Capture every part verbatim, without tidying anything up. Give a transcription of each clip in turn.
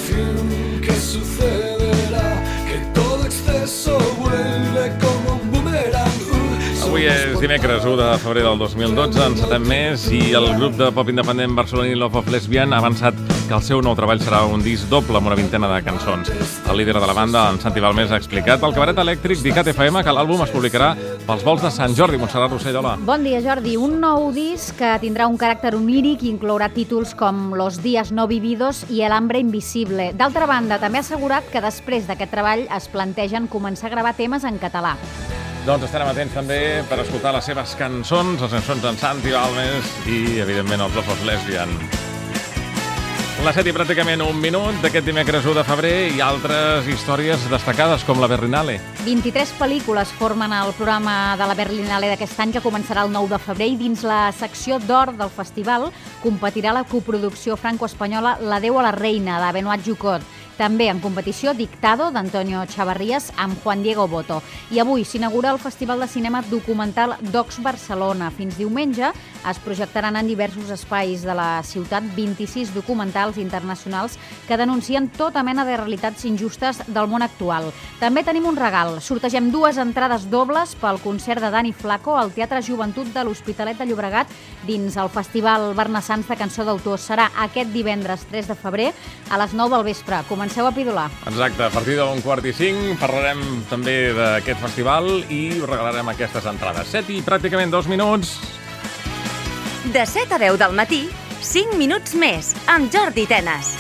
fin, ¿qué sucederá? Que todo exceso vuelve como un boomerang. Avui és dimecres u de febrer del dos mil dotze, encetem mes, i el grup de pop independent barceloní Love of Lesbian ha avançat que el seu nou treball serà un disc doble amb una vintena de cançons. El líder de la banda, en Santi Balmés, ha explicat pel cabaret elèctric d'Icat F M que l'àlbum es publicarà pels volts de Sant Jordi. Montserrat Rossell, hola. Bon dia, Jordi. Un nou disc que tindrà un caràcter oníric i inclourà títols com Los días no vividos i El hambre invisible. D'altra banda, també ha assegurat que després d'aquest treball es plantegen començar a gravar temes en català. Doncs estarem atents també per escoltar les seves cançons, les cançons d'en Santi Balmés i, evidentment, els Love of Lesbian. Les set i pràcticament un minut d'aquest dimecres u de febrer i altres històries destacades com la Berlinale. vint-i-tres pel·lícules formen el programa de la Berlinale d'aquest any, que començarà el nou de febrer, i dins la secció d'or del festival competirà la coproducció franco-espanyola L'adeu a la reina, de Benoit Jucot. També en competició Dictado, d'Antonio Chavarrías, amb Juan Diego Boto. I avui s'inaugura el Festival de Cinema Documental Docs Barcelona. Fins diumenge es projectaran en diversos espais de la ciutat vint-i-sis documentals internacionals que denuncien tota mena de realitats injustes del món actual. També tenim un regal. Sortegem dues entrades dobles pel concert de Dani Flaco al Teatre Joventut de l'Hospitalet de Llobregat dins el Festival Barnassans de Cançó d'Autor. Serà aquest divendres tres de febrer a les nou del vespre. Comenceu a pidolar. Exacte, a partir d'un quart i cinc parlarem també d'aquest festival i us regalarem aquestes entrades. set i pràcticament dos minuts. De set a deu del matí, cinc minuts més, amb Jordi Tenes.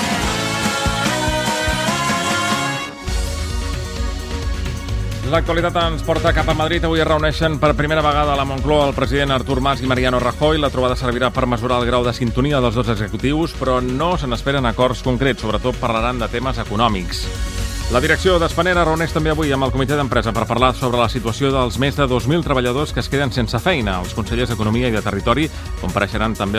L'actualitat ens porta cap a Madrid. Avui es reuneixen per primera vegada a la Moncloa el president Artur Mas i Mariano Rajoy. La trobada servirà per mesurar el grau de sintonia dels dos executius, però no se n'esperen acords concrets. Sobretot parlaran de temes econòmics. La direcció d'Espanera reuneix també avui amb el comitè d'empresa per parlar sobre la situació dels més de dos mil treballadors que es queden sense feina. Els consellers d'Economia i de Territori compareixeran també